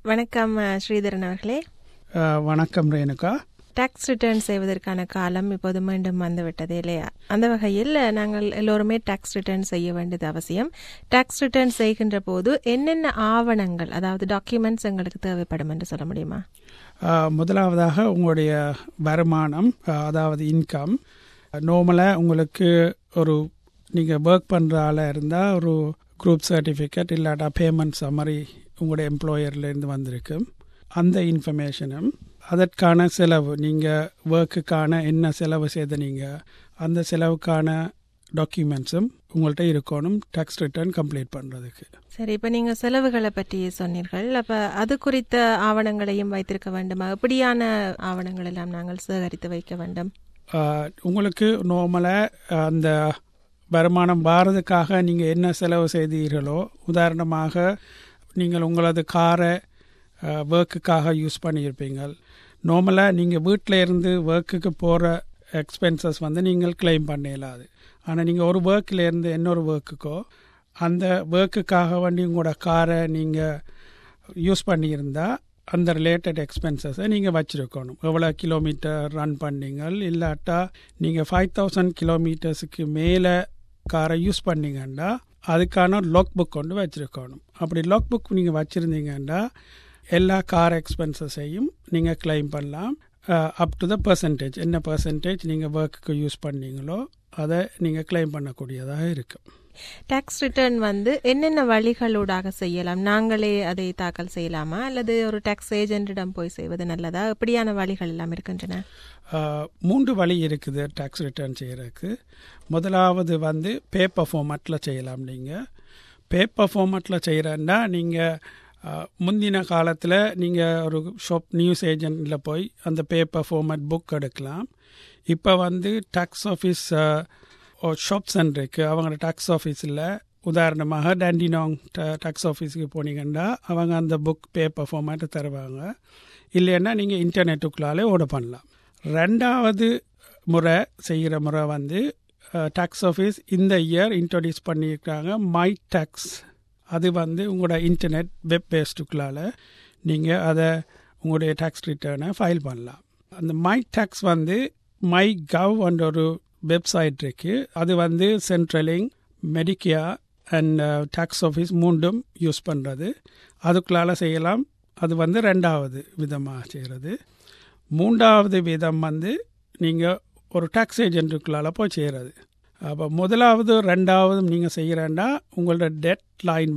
வணக்கம் ஸ்ரீதரன் அவர்களே. வணக்கம் ரேணுகா. டாக்ஸ் ரிட்டர்ன் செய்வதற்கான காலம் இப்போது மீண்டும் வந்துவிட்டது இல்லையா? அந்த வகையில் நாங்கள் எல்லோருமே டாக்ஸ் ரிட்டர்ன் செய்ய வேண்டியது அவசியம். டாக்ஸ் ரிட்டர்ன் செய்கின்ற போது என்னென்ன ஆவணங்கள், அதாவது டாக்குமெண்ட்ஸ் எங்களுக்கு தேவைப்படும் என்று சொல்ல முடியுமா? முதலாவதாக உங்களுடைய வருமானம், அதாவது இன்கம். நார்மலாக உங்களுக்கு ஒரு நீங்கள் ஒர்க் பண்ணுற ஆளாக இருந்தால் ஒரு குரூப் சர்டிஃபிகேட் இல்லாட்டா பேமெண்ட் சம்மரி உங்களுடைய எம்ப்ளாயர்லேருந்து வந்திருக்கு. அந்த இன்ஃபர்மேஷனும் அதற்கான செலவு, நீங்கள் ஒர்க்குக்கான என்ன செலவு செய்த நீங்கள் அந்த செலவுக்கான டாக்குமெண்ட்ஸும் உங்கள்கிட்ட இருக்கணும் டாக்ஸ் ரிட்டர்ன் கம்ப்ளீட் பண்ணுறதுக்கு. சரி, இப்போ நீங்கள் செலவுகளை பற்றி சொன்னீர்கள். அப்போ அது குறித்த ஆவணங்களையும் வைத்திருக்க வேண்டுமா? எப்படியான ஆவணங்கள் எல்லாம் நாங்கள் சேகரித்து வைக்க வேண்டும்? உங்களுக்கு நார்மலாக அந்த வருமானம் வாரதுக்காக நீங்கள் என்ன செலவு செய்தீர்களோ, உதாரணமாக நீங்கள் உங்களது காரை ஒர்க்குக்காக யூஸ் பண்ணியிருப்பீங்க. நார்மலாக நீங்கள் வீட்டில் இருந்து ஒர்க்குக்கு போகிற எக்ஸ்பென்சஸ் நீங்கள் கிளைம் பண்ண இயலாது. ஆனால் நீங்கள் ஒரு ஒர்க்கிலேருந்து இன்னொரு ஒர்க்குக்கோ அந்த ஒர்க்குக்காக வேண்டி உங்களோட காரை நீங்கள் யூஸ் பண்ணியிருந்தால் அந்த ரிலேட்டட் எக்ஸ்பென்சஸை நீங்கள் வச்சுருக்கணும். எவ்வளோ கிலோமீட்டர் ரன் பண்ணீங்க, இல்லாட்டா நீங்கள் 5000 கிலோமீட்டர்ஸுக்கு மேலே காரை யூஸ் பண்ணிங்கன்னா அதுக்கான லாக் புக் கொண்டு வச்சுருக்கணும். அப்படி லாக் புக் நீங்கள் வச்சுருந்தீங்கன்னா எல்லா கார் எக்ஸ்பென்சஸையும் நீங்கள் கிளைம் பண்ணலாம். அப் டு த பர்சன்டேஜ், என்ன பர்சன்டேஜ் நீங்கள் ஒர்க்குக்கு யூஸ் பண்ணீங்களோ அதை நீங்கள் கிளைம் பண்ணக்கூடியதாக இருக்கும். டாக்ஸ் ரிட்டர்ன் என்னென்ன வழிகளூடாக செய்யலாம்? நாங்களே அதை தாக்கல் செய்யலாமா, அல்லது ஒரு டாக்ஸ் ஏஜென்ட்டிடம் போய் செய்வது நல்லதா? எப்படியான வழிகள் எல்லாம் இருக்கின்றன? 3 வழி இருக்குது டாக்ஸ் ரிட்டர்ன் செய்கிறதுக்கு. முதலாவது பேப்பர் ஃபார்மேட்டில் செய்யலாம். நீங்கள் பேப்பர் ஃபார்மேட்டில் செய்கிறன்னா நீங்கள் முந்தின காலத்தில் நீங்கள் ஒரு நியூஸ் ஏஜென்ட்டில் போய் அந்த பேப்பர் ஃபார்மேட் புக் எடுக்கலாம். இப்போ டாக்ஸ் ஆஃபீஸ் ஷாப் சென்டர் இருக்குது. அவங்க டாக்ஸ் ஆஃபீஸில் உதாரணமாக டாண்டினாங் டாக்ஸ் ஆஃபீஸுக்கு போனீங்கன்னா அவங்க அந்த புக் பேப்பர் ஃபார்மேட்டை தருவாங்க. இல்லைன்னா நீங்கள் இன்டர்நெட்டுக்குள்ளாலே ஆர்டர் பண்ணலாம். 2வது முறை செய்கிற முறை டாக்ஸ் ஆஃபீஸ் இந்த இயர் இன்ட்ரடியூஸ் பண்ணியிருக்காங்க மை டாக்ஸ். அது உங்களோட இன்டர்நெட் வெப் பேஸ்டுக்குள்ளால் நீங்கள் அதை உங்களுடைய டாக்ஸ் ரிட்டர்னை ஃபைல் பண்ணலாம். அந்த மை டாக்ஸ் மை கவ் என்ற ஒரு வெப்சைட் இருக்குது. அது Centrelink, Medicare and tax office 3ம் யூஸ் பண்ணுறது. அதுக்குள்ளால் செய்யலாம். அது 2வது விதமாக செய்கிறது. 3வது விதம் நீங்கள் ஒரு டாக்ஸ் ஏஜென்ட்டுக்குள்ளால் போய் செய்கிறது. அப்போ 1வது 2வது நீங்கள் செய்கிறேன்னா உங்களோட டெட் லைன்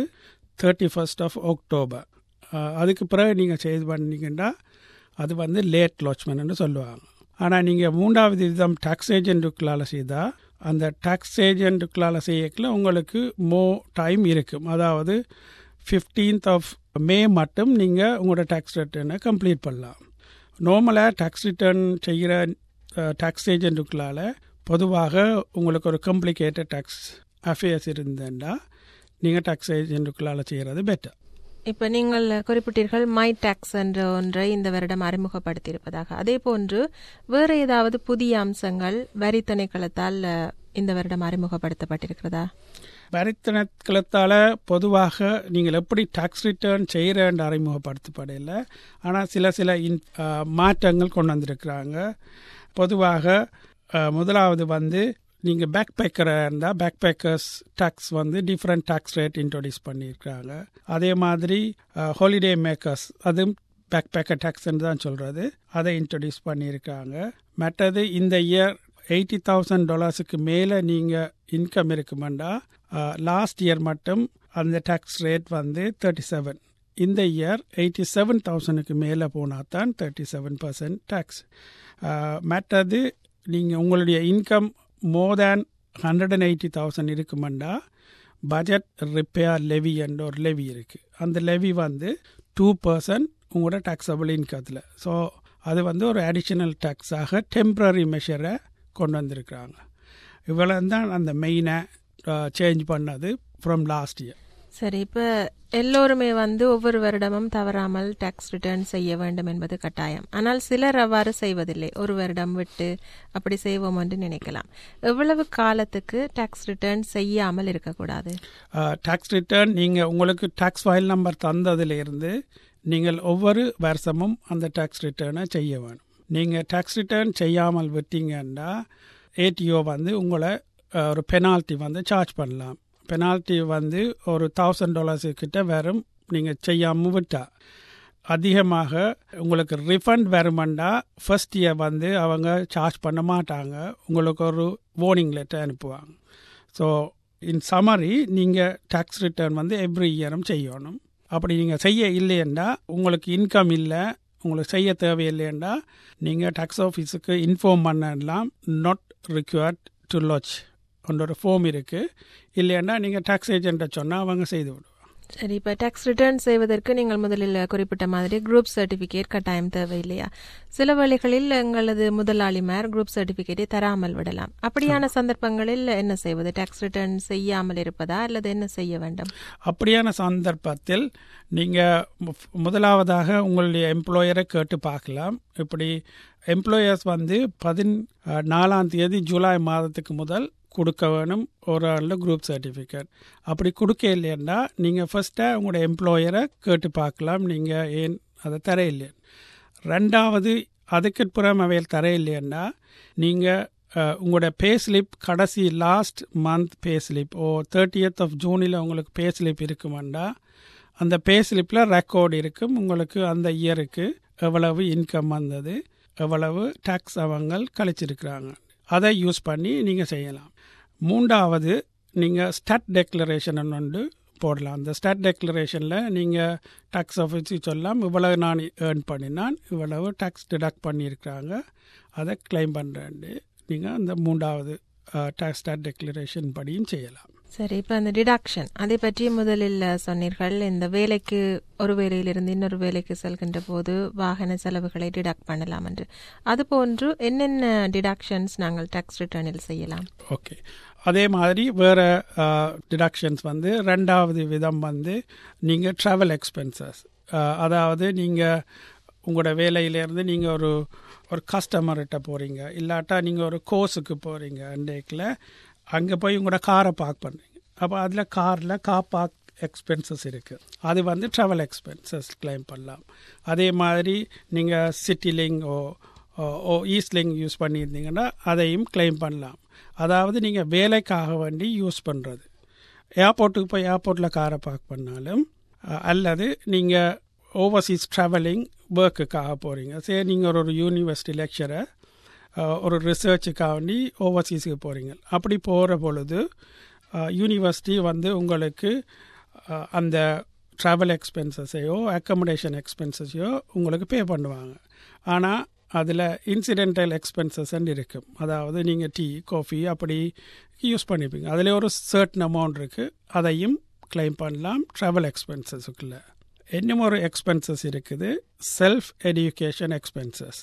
31 அக்டோபர். அதுக்கு பிறகு நீங்கள் செய்து பண்ணிங்கன்னா அது லேட் லாட்ச்மெண்ட்னு சொல்லுவாங்க. ஆனால் நீங்கள் 3வது விதம் டாக்ஸ் ஏஜென்ட்டுக்குள்ளால் செய்தால் அந்த டாக்ஸ் ஏஜென்ட்டுக்குள்ளால் செய்யக்குள்ள உங்களுக்கு டைம் இருக்கும். அதாவது 15th மே மட்டும் நீங்கள் உங்களோட டாக்ஸ் ரிட்டர்னை கம்ப்ளீட் பண்ணலாம். நார்மலாக டாக்ஸ் ரிட்டர்ன் செய்கிற டாக்ஸ் ஏஜென்ட்டுக்குள்ளால் பொதுவாக உங்களுக்கு ஒரு காம்ப்ளிகேட்டட் டாக்ஸ் அஃபேர்ஸ் இருந்ததுன்னா நீங்கள் டாக்ஸ் ஏஜென்ட்டுக்குள்ளால் செய்கிறது பெட்டர். இப்போ நீங்கள் குறிப்பிட்டீர்கள் மை டாக்ஸ் என்ற ஒன்றை இந்த வருடம் அறிமுகப்படுத்தியிருப்பதாக. அதே போன்று வேறு ஏதாவது புதிய அம்சங்கள் வரி திணைக்களத்தால் இந்த வருடம் அறிமுகப்படுத்தப்பட்டிருக்கிறதா? வரி திணைக்களத்தால் பொதுவாக நீங்கள் எப்படி டாக்ஸ் ரிட்டர்ன் செய்கிறேன்னு அறிமுகப்படுத்தப்படலை. ஆனால் சில மாற்றங்கள் கொண்டு வந்திருக்கிறாங்க. பொதுவாக முதலாவது நீங்கள் பேக் பேக்கராக இருந்தால் backpackers tax different tax rate introduce பண்ணியிருக்காங்க. அதே மாதிரி ஹாலிடே மேக்கர்ஸ் அதுவும் பேக் பேக்கர் டாக்ஸ்ன்னு தான் சொல்கிறது, அதை இன்ட்ரோடியூஸ் பண்ணியிருக்காங்க. மற்றது இந்த இயர் $80,000 மேலே நீங்கள் இன்கம் இருக்குமெண்டா லாஸ்ட் இயர் மட்டும் அந்த டாக்ஸ் ரேட் 37. இந்த இயர் 87,000 மேலே போனால் தான் 37% டாக்ஸ். மற்றது நீங்கள் உங்களுடைய இன்கம் மோர் தேன் 180,000 இருக்குமெண்டா பட்ஜெட் ரிப்பேர் லெவி என்ற ஒரு லெவி இருக்குது. அந்த லெவி 2% உங்களோட டாக்ஸபிள் இன்கத்தில். ஸோ அது ஒரு அடிஷ்னல் டாக்ஸாக டெம்ப்ரரி மெஷரை கொண்டு வந்திருக்கிறாங்க. இவ்வளோ தான் அந்த மெயினாக சேஞ்ச் பண்ணது ஃப்ரம் லாஸ்ட் இயர். சரி, இப்போ எல்லோருமே ஒவ்வொரு வருடமும் தவறாமல் டாக்ஸ் ரிட்டர்ன் செய்ய வேண்டும் என்பது கட்டாயம். ஆனால் சிலர் அவ்வாறு செய்வதில்லை. ஒரு வருடம் விட்டு அப்படி செய்வோம் என்று நினைக்கலாம். எவ்வளவு காலத்துக்கு டாக்ஸ் ரிட்டர்ன் செய்யாமல் இருக்கக்கூடாது? டாக்ஸ் ரிட்டர்ன் நீங்கள் உங்களுக்கு டாக்ஸ் ஃபைல் நம்பர் தந்ததிலிருந்து நீங்கள் ஒவ்வொரு வருஷமும் அந்த டேக்ஸ் ரிட்டர்னை செய்ய வேணும். நீங்கள் டேக்ஸ் ரிட்டர்ன் செய்யாமல் விட்டீங்கன்னா ஏடிஓ வந்து உங்களை ஒரு பெனால்ட்டி வந்து சார்ஜ் பண்ணலாம். பெனால்ட்டி வந்து ஒரு $1000 கிட்ட வரும். நீங்கள் செய்யாமல் விட்டா அதிகமாக உங்களுக்கு ரிஃபண்ட் வருமெண்டா ஃபர்ஸ்ட் இயர் வந்து அவங்க சார்ஜ் பண்ண மாட்டாங்க. உங்களுக்கு ஒரு வார்னிங் லெட்டர் அனுப்புவாங்க. ஸோ இன் சம்மரி நீங்கள் டேக்ஸ் ரிட்டர்ன் வந்து எவ்ரி இயரும் செய்யணும். அப்படி நீங்கள் செய்ய இல்லைன்னா உங்களுக்கு இன்கம் இல்லை, உங்களுக்கு செய்ய தேவையில்லைன்னா நீங்கள் டேக்ஸ் ஆஃபீஸுக்கு இன்ஃபார்ம் பண்ணலாம். நாட் ரிக்வயர்ட் டு லாட்ஜ் ஒரு ஃபார்ம் இருக்குது. இல்லைன்னா நீங்கள் டேக்ஸ் ஏஜென்ட்டை சொன்னால் அவங்க செய்து விடுவாங்க. சரி, இப்போ டேக்ஸ் ரிட்டர்ன் செய்வதற்கு நீங்கள் முதலில் குறிப்பிட்ட மாதிரி குரூப் சர்டிஃபிகேட் கட்டாயம் தேவை இல்லையா? சில வேளைகளில் எங்களது முதலாளிமார் குரூப் சர்டிஃபிகேட்டை தராமல் விடலாம். அப்படியான சந்தர்ப்பங்களில் என்ன செய்வது? டேக்ஸ் ரிட்டர்ன் செய்யாமல் இருப்பதா அல்லது என்ன செய்ய வேண்டும்? அப்படியான சந்தர்ப்பத்தில் நீங்கள் முதலாவதாக உங்களுடைய எம்ப்ளாயரை கேட்டு பார்க்கலாம். இப்படி எம்ப்ளாயர்ஸ் வந்து 14 ஜூலை மாதத்துக்கு முதல் கொடுக்க வேணும் ஒரு ஆளில் குரூப் சர்டிஃபிகேட். அப்படி கொடுக்க இல்லைன்னா நீங்கள் ஃபஸ்ட்டாக உங்களோட எம்ப்ளாயரை கேட்டு பார்க்கலாம், நீங்கள் ஏன் அதை தர இல்லையா. ரெண்டாவது, அதுக்கு புறம் அவையில் தர இல்லைன்னா நீங்கள் உங்களோட பே ஸ்லிப் கடைசி last month pay slip 30th ஜூனில் உங்களுக்கு பே ஸ்லிப் இருக்குமாண்டா அந்த பே ஸ்லிப்பில் ரெக்கார்டு இருக்கும். உங்களுக்கு அந்த இயருக்கு எவ்வளவு இன்கம் வந்தது, எவ்வளவு டேக்ஸ் அவங்க கழிச்சிருக்கிறாங்க, அதை யூஸ் பண்ணி நீங்கள் செய்யலாம். மூன்றாவது, நீங்கள் ஸ்டாட் டெக்ளரேஷன் ஒன்று போடலாம். அந்த ஸ்டாட் டெக்ளரேஷனில் நீங்கள் டேக்ஸ் ஆஃபீஸுக்கு சொல்லலாம், இவ்வளவு நான் ஏர்ன் பண்ணினான், இவ்வளவு டேக்ஸ் டிடக்ட் பண்ணியிருக்கிறாங்க, அதை கிளைம் பண்ணுறேன். நீங்கள் அந்த மூன்றாவது டேக்ஸ் ஸ்டாட் டெக்ளரேஷன் படியும் செய்யலாம். சரி, இப்போ அந்த டிடக்ஷன் அதை பற்றி முதலில் சொன்னீர்கள். இந்த வேலைக்கு ஒரு வேலையிலிருந்து இன்னொரு வேலைக்கு செல்கின்ற போது வாகன செலவுகளை டிடக்ட் பண்ணலாம் என்று. அதுபோன்று என்னென்ன டிடக்ஷன்ஸ் நாங்கள் டேக்ஸ் ரிட்டர்னில் செய்யலாம்? ஓகே, அதே மாதிரி வேறு டிடக்ஷன்ஸ் வந்து ரெண்டாவது விதம் வந்து நீங்கள் ட்ராவல் எக்ஸ்பென்சஸ். அதாவது நீங்கள் உங்களோட வேலையிலேருந்து நீங்கள் ஒரு கஸ்டமர்கிட்ட போகிறீங்க, இல்லாட்டா நீங்கள் ஒரு கோர்ஸுக்கு போகிறீங்க அன்றைக்கில், அங்கே போய் உங்களோட காரை பார்க் பண்ணுறீங்க. அப்போ அதில் காரில் கார் பார்க் எக்ஸ்பென்சஸ் இருக்குது, அது வந்து ட்ராவல் எக்ஸ்பென்சஸ் கிளைம் பண்ணலாம். அதே மாதிரி நீங்கள் சிட்டிலிங் ஈஸ்ட்லிங் யூஸ் பண்ணியிருந்தீங்கன்னா அதையும் கிளைம் பண்ணலாம். அதாவது நீங்கள் வேலைக்காக வேண்டி யூஸ் பண்ணுறது, ஏர்போர்ட்டுக்கு போய் ஏர்போர்ட்டில் காரை பார்க் பண்ணாலும், அல்லது நீங்கள் ஓவர்சீஸ் ட்ராவலிங் ஒர்க்குக்காக போகிறீங்க. சரி, நீங்கள் ஒரு யூனிவர்சிட்டி லெக்சரர் ஒரு ரிசர்ச்சுக்காக வேண்டி ஓவர்சீஸுக்கு போகிறீங்க. அப்படி போகிற பொழுது யூனிவர்சிட்டி வந்து உங்களுக்கு அந்த ட்ராவல் எக்ஸ்பென்சஸையோ அக்கமடேஷன் எக்ஸ்பென்சஸையோ உங்களுக்கு பே பண்ணுவாங்க. ஆனால் அதில் இன்சிடென்டல் எக்ஸ்பென்சஸ்ன்னு இருக்கும். அதாவது நீங்கள் டீ காஃபி அப்படி யூஸ் பண்ணிப்பீங்க, அதில் ஒரு சர்டன் அமௌண்ட் இருக்குது, அதையும் கிளைம் பண்ணலாம் ட்ராவல் எக்ஸ்பென்சஸுக்குள்ளே. இன்னும் ஒரு எக்ஸ்பென்சஸ் இருக்குது, செல்ஃப் எடியூகேஷன் எக்ஸ்பென்சஸ்.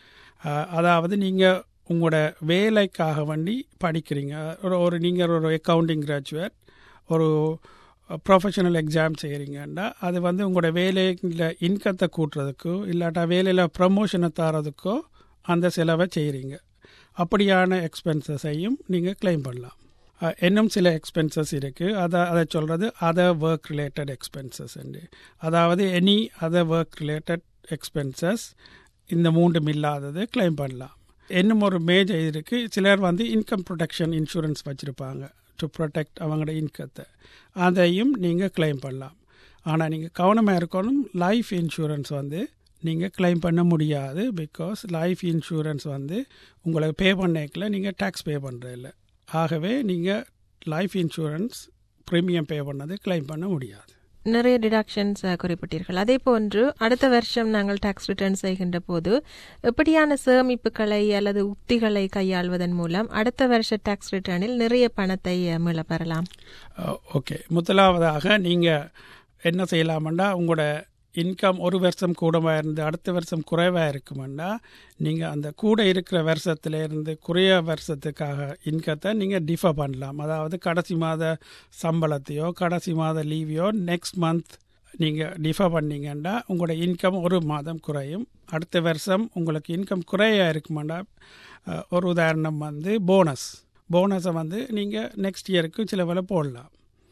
அதாவது நீங்கள் உங்களோட வேலைக்காக வேண்டி படிக்கிறீங்க, நீங்கள் ஒரு அக்கௌண்டிங் கிராஜுவேட், ஒரு ப்ரொஃபஷனல் எக்ஸாம் செய்கிறீங்கன்னா அது வந்து உங்களோட வேலையில் இன்கத்தை கூட்டுறதுக்கோ இல்லாட்டா வேலையில் ப்ரமோஷனை தரதுக்கோ அந்த செலவை செய்கிறீங்க. அப்படியான எக்ஸ்பென்சஸையும் நீங்கள் கிளைம் பண்ணலாம். இன்னும் சில எக்ஸ்பென்சஸ் இருக்குது, அதை சொல்கிறது அதர் ஒர்க் ரிலேட்டட் எக்ஸ்பென்சஸ். அதாவது any other work related expenses இந்த மூன்றும் இல்லாதது கிளைம் பண்ணலாம். இன்னும் ஒரு மேஜர் இருக்குது, சிலர் வந்து இன்கம் ப்ரொடெக்ஷன் இன்சூரன்ஸ் வச்சுருப்பாங்க டு ப்ரொடெக்ட் அவங்களோட இன்கத்தை, அதையும் நீங்கள் கிளைம் பண்ணலாம். ஆனால் நீங்கள் கவனமாக இருக்கணும், லைஃப் இன்சூரன்ஸ் வந்து நீங்கள் கிளைம் பண்ண முடியாது. பிகாஸ் லைஃப் இன்சூரன்ஸ் வந்து உங்களுக்கு பே பண்ணிக்கல, நீங்கள் டேக்ஸ் பே பண்ணுறதில்ல. ஆகவே நீங்கள் லைஃப் இன்சூரன்ஸ் ப்ரீமியம் பே பண்ணது கிளைம் பண்ண முடியாது. நிறைய டிடக்ஷன்ஸ் குறிப்பிட்டீர்கள். அதே போன்று அடுத்த வருஷம் நாங்கள் டாக்ஸ் ரிட்டர்ன் செய்கின்ற போது எப்படியான சேமிப்புகளை அல்லது உத்திகளை கையாள்வதன் மூலம் அடுத்த வருஷ டாக்ஸ் ரிட்டர்னில் நிறைய பணத்தை மீள பெறலாம்? ஓகே, முதலாவதாக நீங்கள் என்ன செய்யலாம்னா, உங்களோட இன்கம் ஒரு வருஷம் கூடமாக இருந்து அடுத்த வருஷம் குறைவாக இருக்குமெண்டா நீங்கள் அந்த கூட இருக்கிற வருஷத்துலேருந்து குறைய வருஷத்துக்காக இன்கத்தை நீங்கள் டிஃபர் பண்ணலாம். அதாவது கடைசி மாத சம்பளத்தையோ கடைசி மாத லீவையோ நெக்ஸ்ட் மந்த் நீங்கள் டிஃபர் பண்ணிங்கன்னா உங்களோட இன்கம் ஒரு மாதம் குறையும். அடுத்த வருஷம் உங்களுக்கு இன்கம் குறைய இருக்குமெண்டா, ஒரு உதாரணம் வந்து போனஸை வந்து நீங்கள் நெக்ஸ்ட் இயருக்கு சில வேலை போடலாம்.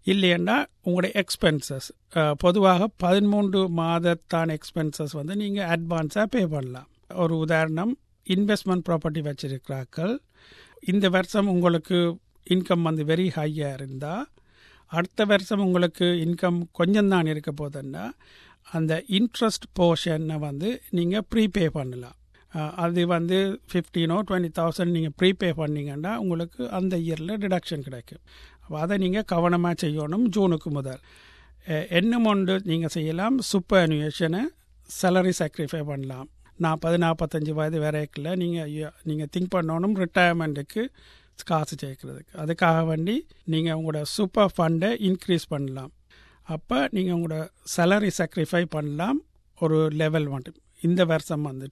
இல்லைன்னா உங்களுடைய எக்ஸ்பென்சஸ் பொதுவாக 13 மாதத்தான எக்ஸ்பென்சஸ் வந்து நீங்கள் அட்வான்ஸாக பே பண்ணலாம். ஒரு உதாரணம், இன்வெஸ்ட்மெண்ட் ப்ராப்பர்ட்டி வச்சிருக்கிறார்கள், இந்த வருஷம் உங்களுக்கு இன்கம் வந்து வெரி ஹையாக இருந்தால் அடுத்த வருஷம் உங்களுக்கு இன்கம் கொஞ்சம் தான் இருக்க போதுன்னா அந்த இன்ட்ரெஸ்ட் போர்ஷனை வந்து நீங்கள் ப்ரீபே பண்ணலாம். அது வந்து 15,000 or 20,000 நீங்கள் ப்ரீபே பண்ணிங்கன்னா உங்களுக்கு அந்த இயரில் டிடக்ஷன் கிடைக்கும். அதை நீங்கள் கவனமாக செய்யணும். ஜூனுக்கு முதல் இன்னும் ஒன்று நீங்கள் செய்யலாம், சூப்பர் அனுவேஷனை சேலரி சாக்ரிஃபை பண்ணலாம். 40-45 வயது வரைக்கும் நீங்கள் திங்க் பண்ணணும் ரிட்டையர்மெண்ட்டுக்கு காசு சேர்க்கறதுக்கு. அதுக்காக வேண்டி நீங்கள் உங்களோட சூப்பர் ஃபண்டை இன்க்ரீஸ் பண்ணலாம். அப்போ நீங்கள் உங்களோட சேலரி சாக்ரிஃபை பண்ணலாம் ஒரு லெவல் மட்டும். இந்த வருஷம் வந்து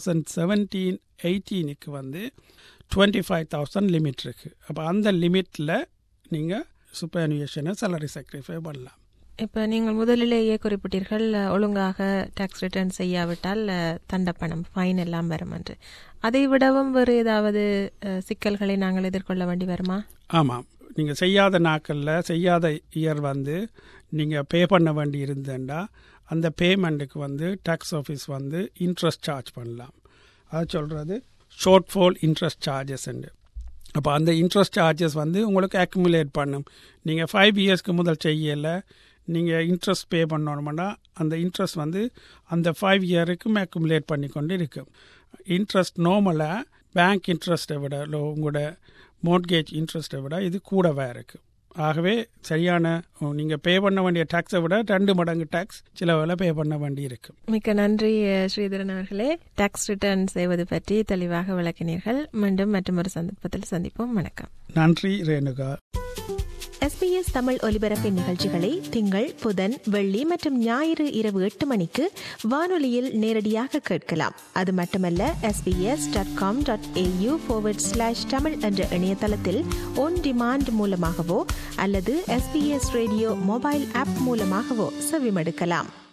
2017-18க்கு வந்து 25,000 லிமிட் இருக்குது. அப்போ அந்த லிமிட்டில் நீங்கள் சூப்பர் அனுவேஷனை சேலரி சாக்ரிஃபை பண்ணலாம். இப்போ நீங்கள் முதலிலேயே குறிப்பிட்டீர்கள் ஒழுங்காக டாக்ஸ் ரிட்டர்ன் செய்யாவிட்டால் தண்டப்பணம் ஃபைன் எல்லாம் வரும் என்று. அதை விடவும் வேறு ஏதாவது சிக்கல்களை நாங்கள் எதிர்கொள்ள வேண்டி வருமா? ஆமாம், நீங்கள் செய்யாத நாட்களில் செய்யாத இயர் வந்து நீங்கள் பே பண்ண வேண்டி இருந்தேன்டா அந்த பேமெண்ட்டுக்கு வந்து டாக்ஸ் ஆஃபீஸ் வந்து இன்ட்ரெஸ்ட் சார்ஜ் பண்ணலாம். அது சொல்கிறது ஷார்ட் ஃபால் இன்ட்ரெஸ்ட் சார்ஜஸ் உண்டு. அப்போ அந்த இன்ட்ரெஸ்ட் சார்ஜஸ் வந்து உங்களுக்கு அக்குமுலேட் பண்ணும். நீங்கள் 5 இயர்ஸ்க்கு முதல் செய்யலை, நீங்கள் இன்ட்ரெஸ்ட் பே பண்ணணும்னா அந்த இன்ட்ரெஸ்ட் வந்து அந்த 5 இயருக்கும் அக்குமுலேட் பண்ணி கொண்டு இருக்கும். இன்ட்ரெஸ்ட் நார்மலாக பேங்க் இன்ட்ரெஸ்ட்டை விட உங்களோட மோர்ட்கேஜ் இன்ட்ரெஸ்ட்டை விட இது கூடவே இருக்குது. ஆகவே சரியான நீங்கள் பே பண்ண வேண்டிய டாக்ஸை விட 2 மடங்கு டாக்ஸ் சில வேலை பே பண்ண வேண்டி இருக்கு. மிக்க நன்றி ஸ்ரீதரன் அவர்களே. டாக்ஸ் ரிட்டர்ன் செய்வது பற்றி தெளிவாக விளக்கினீர்கள். மீண்டும் மற்றொரு சந்தர்ப்பத்தில் சந்திப்போம். வணக்கம். நன்றி ரேணுகா. SBS தமிழ் ஒலிபரப்பின் நிகழ்ச்சிகளை திங்கள், புதன், வெள்ளி மற்றும் ஞாயிறு இரவு 8 மணிக்கு வானொலியில் நேரடியாக கேட்கலாம். அது மட்டுமல்ல, sbs.com.au/tamil என்ற இணையதளத்தில் ஒன் டிமாண்ட் மூலமாகவோ அல்லது SBS ரேடியோ மொபைல் ஆப் மூலமாகவோ செவிமடுக்கலாம்.